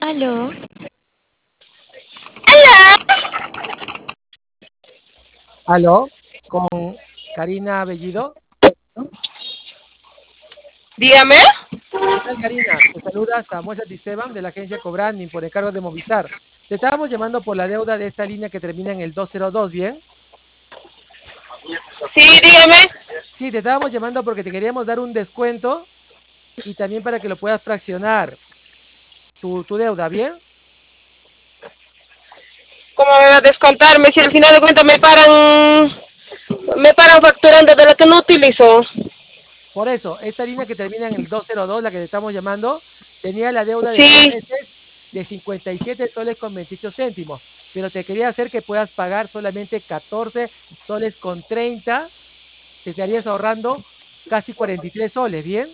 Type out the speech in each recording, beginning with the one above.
Aló, Aló, con Karina Bellido. Dígame. ¿Qué tal, Karina? Te saluda Samuel Santisteban de la agencia Cobranding por encargo de Movistar. Te estábamos llamando por la deuda de esta línea que termina en el 202, ¿bien? Sí, dígame. Sí, te estábamos llamando porque te queríamos dar un descuento y también para que lo puedas fraccionar tu deuda, ¿bien? ¿Cómo me va a descontarme si al final de cuentas me paran facturando de lo que no utilizo? Por eso, esta línea que termina en el 202, la que te estamos llamando, tenía la deuda de 2 Sí. meses de 57 soles con 28 céntimos, pero te quería hacer que puedas pagar solamente 14 soles con 30, te estarías ahorrando casi 43 soles, ¿bien?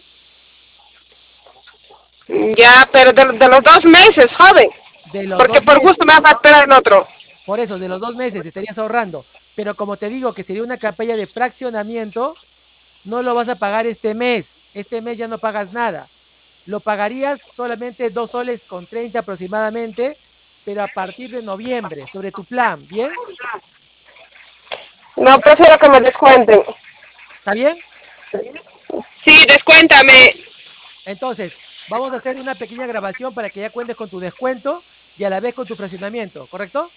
Ya, pero de los 2 meses, joven. De los Porque dos por gusto me meses, va a facturar el otro. por eso, de los 2 meses te estarías ahorrando, pero como te digo que sería una campaña de fraccionamiento, no lo vas a pagar este mes ya no pagas nada. Lo pagarías solamente 2 soles con 30 aproximadamente, pero a partir de noviembre, sobre tu plan, ¿bien? No, prefiero que me descuenten. ¿Está bien? Sí, descuéntame. Entonces, vamos a hacer una pequeña grabación para que ya cuentes con tu descuento y a la vez con tu fraccionamiento, ¿correcto?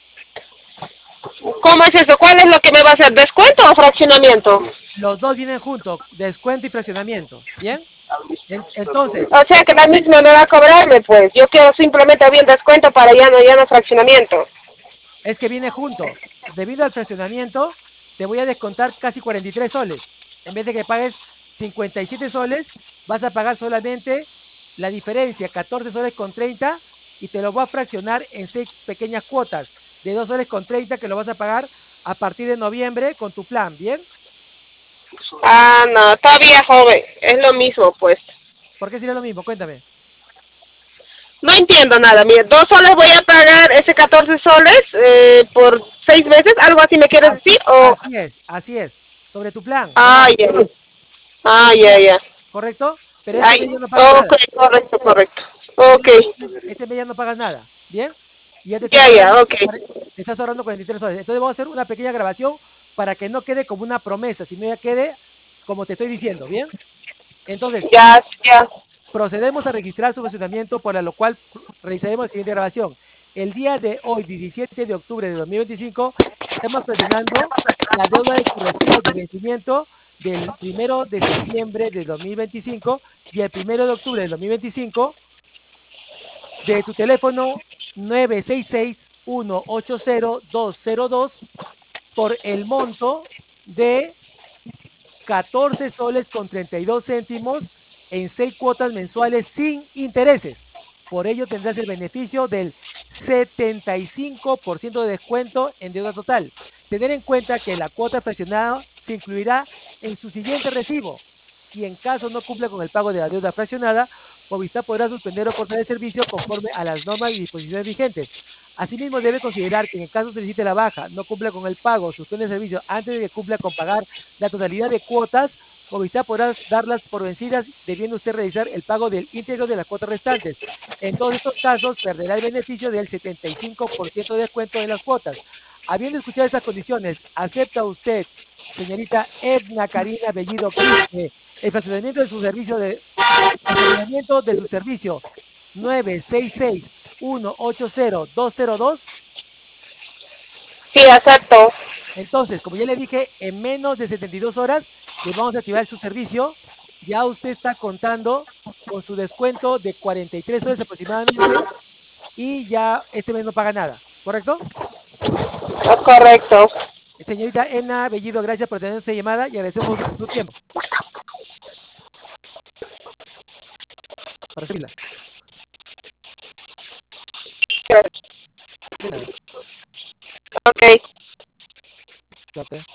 ¿Cómo es eso? ¿Cuál es lo que me va a hacer? ¿Descuento o fraccionamiento? Los dos vienen juntos, descuento y fraccionamiento, ¿bien? Entonces, O sea que la misma me va a cobrarme, pues. Yo quiero simplemente bien descuento para ya no fraccionamiento. es que viene junto. Debido al fraccionamiento, te voy a descontar casi 43 soles. En vez de que pagues 57 soles, vas a pagar solamente la diferencia, 14 soles con 30, y te lo voy a fraccionar en 6 pequeñas cuotas de 2 soles con 30 que lo vas a pagar a partir de noviembre con tu plan, ¿bien? Ah, no, todavía joven. Es lo mismo, pues. ¿Por qué sería lo mismo? Cuéntame. No entiendo nada. Mire, 2 soles voy a pagar ese 14 soles por 6 meses. ¿Algo así me quieres decir? O... Así es, sobre tu plan, Ah, normal, ya. sobre Ah, tu ya, plan, ya. ¿correcto? Pero este mes Ay, ya no pagas ok, nada. correcto, correcto. Este Ok. mes, este mes ya no pagas nada, ¿bien? Y ya te estás Ya, ya, ahorrando, ok. te estás ahorrando 43 soles. Entonces vamos a hacer una pequeña grabación para que no quede como una promesa, sino ya quede como te estoy diciendo, ¿bien? Entonces, Ya, ya. procedemos a registrar su funcionamiento, por lo cual realizaremos la siguiente grabación. El día de hoy, 17 de octubre de 2025, estamos presionando la deuda de su recibo de vencimiento del 1 de septiembre de 2025 y el 1 de octubre de 2025 de tu teléfono 966-180-202 por el monto de 14 soles con 32 céntimos en 6 cuotas mensuales sin intereses. Por ello tendrás el beneficio del 75% de descuento en deuda total. Tener en cuenta que la cuota fraccionada se incluirá en su siguiente recibo. Si en caso no cumple con el pago de la deuda fraccionada, Movistar podrá suspender o cortar el servicio conforme a las normas y disposiciones vigentes. Asimismo, debe considerar que en caso solicite la baja, no cumpla con el pago, suspende el servicio antes de que cumpla con pagar la totalidad de cuotas, Movistar podrá darlas por vencidas, debiendo usted realizar el pago del íntegro de las cuotas restantes. En todos estos casos, perderá el beneficio del 75% de descuento en las cuotas. Habiendo escuchado estas condiciones, ¿acepta usted, señorita Edna Karina Bellido Quispe, el fraccionamiento de su servicio el fraccionamiento de su servicio 966-180-202? Sí, acepto. Entonces, como ya le dije, en menos de 72 horas le vamos a activar su servicio. Ya usted está contando con su descuento de 43 soles aproximadamente y ya este mes no paga nada, ¿correcto? Es correcto. Señorita Ena Bellido, gracias por tener esta llamada y agradecemos su tiempo para servirla. De nada. Ok. Suerte.